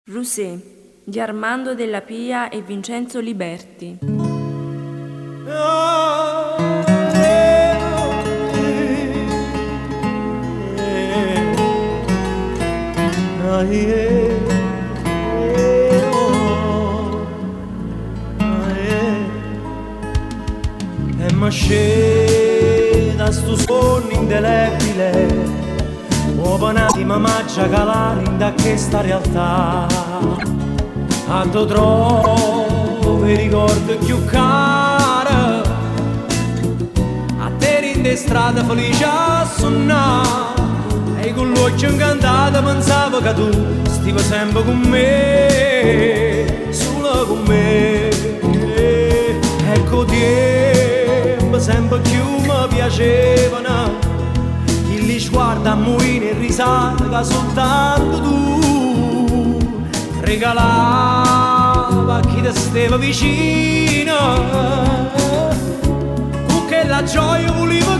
Rusé di Armando Della Pia e Vincenzo Liberti. E mi sceda sto sogno indelebile, un attimo mi mangia calare da questa realtà. Quando trovo i ricordi più cari, a te in strada felice a suonare, e con l'occhio incantato pensavo che tu stivi sempre con me, solo con me. Ecco tempo sempre più mi piacevano gli sguardi a muine e risate che soltanto tu regalava a chi ti stava vicino, con che la gioia volevo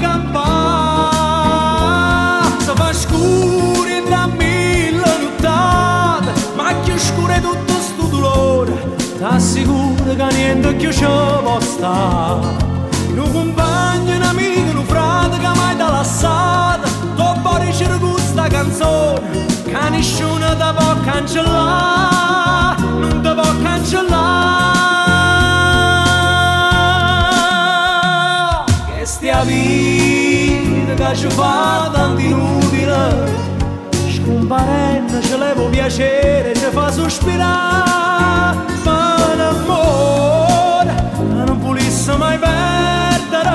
campare. Si fa scuro e da mille nottate, ma più scuro è tutto sto dolore, t'assicuro che niente più ci può stare. Un compagno, un amico, un frate che mai t'ha lasciato, dopo riceve questa canzone che nessuno ti può cancellare, non ti può cancellare. Che stia vita che ci fa tanto inutile, scomparendo ce levo piacere, ci fa sospirare, ma l'amore non volesse mai perdere,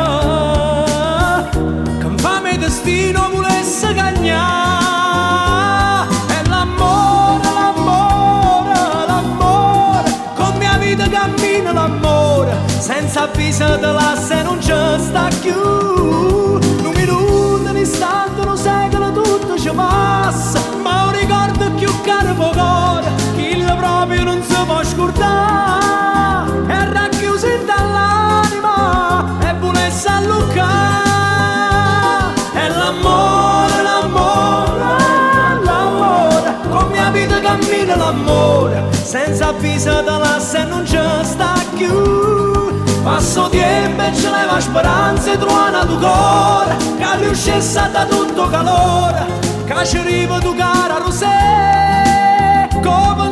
che infame destino volesse cagnare. E l'amore, l'amore, l'amore, con mia vita cammina l'amore, senza avviso te lascia e non ci sta più. Un minuto, un istante, un secolo, tutto ci passa, ma un ricordo più caro per cuore, chi lo proprio non si può scordare, è racchiuso dall'anima e volesse alluccare. E l'amore, l'amore, l'amore, con mia vita cammina l'amore, senza avviso te lascia e non ci sta più. Passo tempo e ce leva speranza e truana tu cuore, che riuscisse a da tutto calore, che ci arriva tu cara Rusé, come